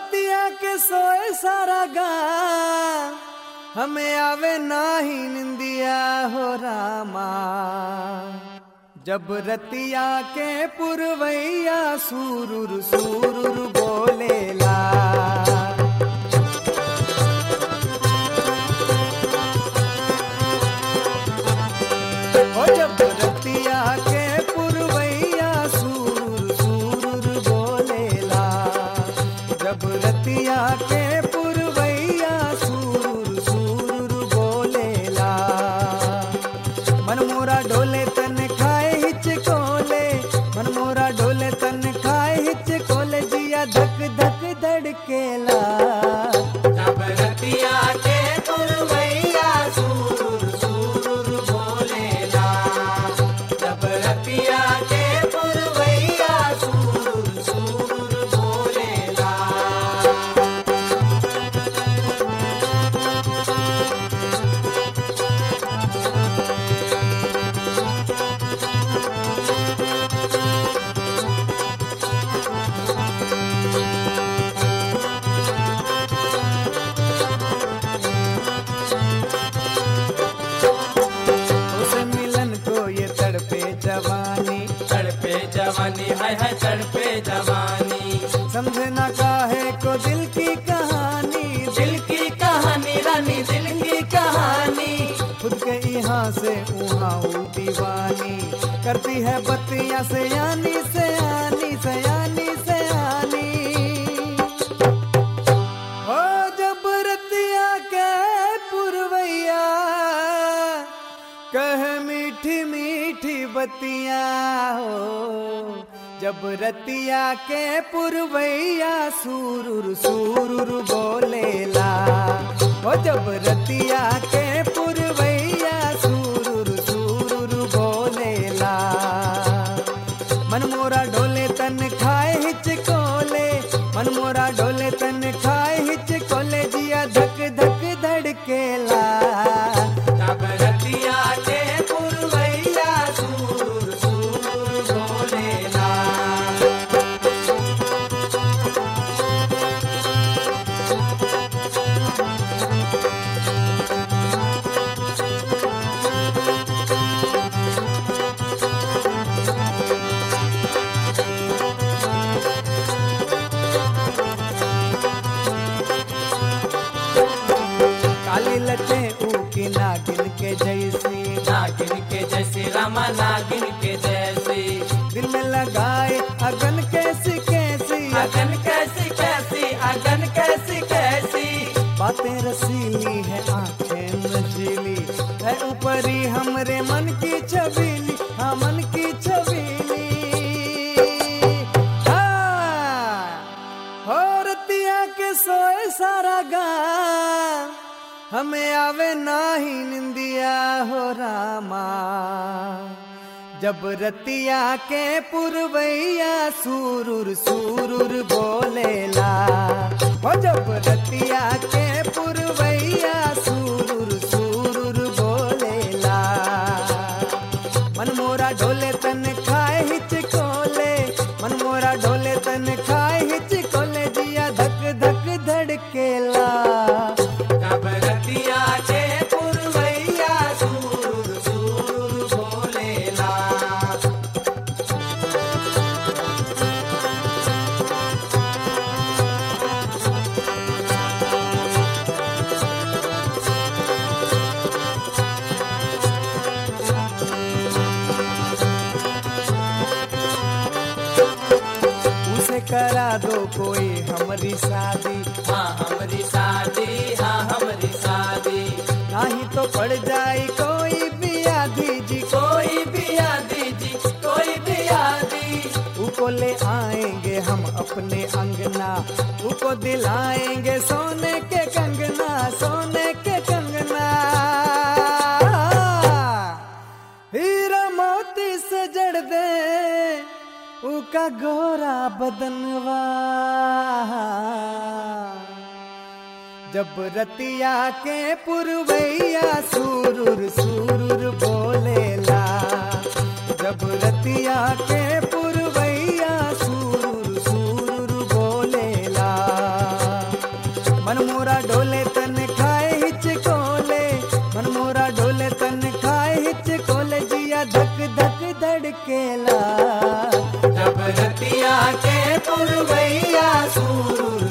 रतिया के सोए सारा गाँव, हमें आवे नाही निंदिया हो रामा। जब रतिया के पुरवैया सुरुर सुरुर बोलेला, ओ जब रतिया के पुरवैया सुरुर सुरुर बोलेला, जब रतिया के पुरवैया सुरुर सुरुर बोलेला। मन मोरा डोले तन खाए हिचकोले, मन मोरा डोले तन खाए हिचकोले, जिया धक धक धड़केला। जब रतिया के पुरवैया सुरुर सुरुर बोलेला, जब रतिया के पुरवैया सुरुर सुरुर बोलेला। उसे मिलन को ये तड़पे जवानी, तड़पे जवानी हाय हाय तड़पे जवानी, समझे ना काहे को दिल की कहानी, दिल की कहानी रानी दिल की कहानी। खुद के यहाँ से वहाँ दीवानी, करती है बत्तियाँ से यानी से आनी से आनी से आनी। ओ जब रतिया के पुरवैया कह मीठी मीठी बत्तियाँ हो, जब रतिया के पुरवैया सुरुर सुरुर बोलेला, ओ जब रतिया के पुरवैया सुरुर सुरुर बोलेला। मन मोरा डोले तन खाए हिचकोले, मन मोरा डोले तन खाए हिचकोले, जिया धक धक धड़केला। जब रतिया के पुरवैया सुरुर सुरुर बोलेला। काली लटे ऊकी नागिन के जैसी, नागिन के जैसी रामा नागिन के जैसी, दिल में लगाए अगन कैसी कैसी, अगन कैसी कैसी अगन कैसी कैसी। बातें रसीली है आंखें नशीली, है ऊपरी हमरे मन की छबीली, हाँ मन की छबीली। हाँ, हो रतिया के सोए सारा गाँव, हमें आवे नाही निंदिया हो रामा। जब रतिया के पुरवैया सुरुर सुरुर बोलेला, हो जब रतिया के पुरवैया सुरुर सुरुर बोलेला। मन मोरा डोले तन खाए हिचकोले, मन मोरा डोले तन खाए हिचकोले, जिया धक धक धड़केला। जब रतिया के पुरवैया सुरुर सुरुर बोलेला। उसे करा दो कोई हमारी शादी, हाँ हमारी शादी हाँ हमारी शादी। नहीं तो पड़ जाए कोई बियादी जी, कोई बिया दीजी कोई बिया दी। उको ले आएंगे हम अपने अंगना, उको दिलाएंगे सोने के कंगना, सोने के कंगना। हीरा मोती से जड़ दे उका गोरा बदनवा, जब रतिया के पुरवैया सुरुर सुरुर बोलेला, जब रतिया के पुरवैया सुरुर सुरुर बोलेला। जिया धक धक धड़केला जब रतिया के पुरवैया सूर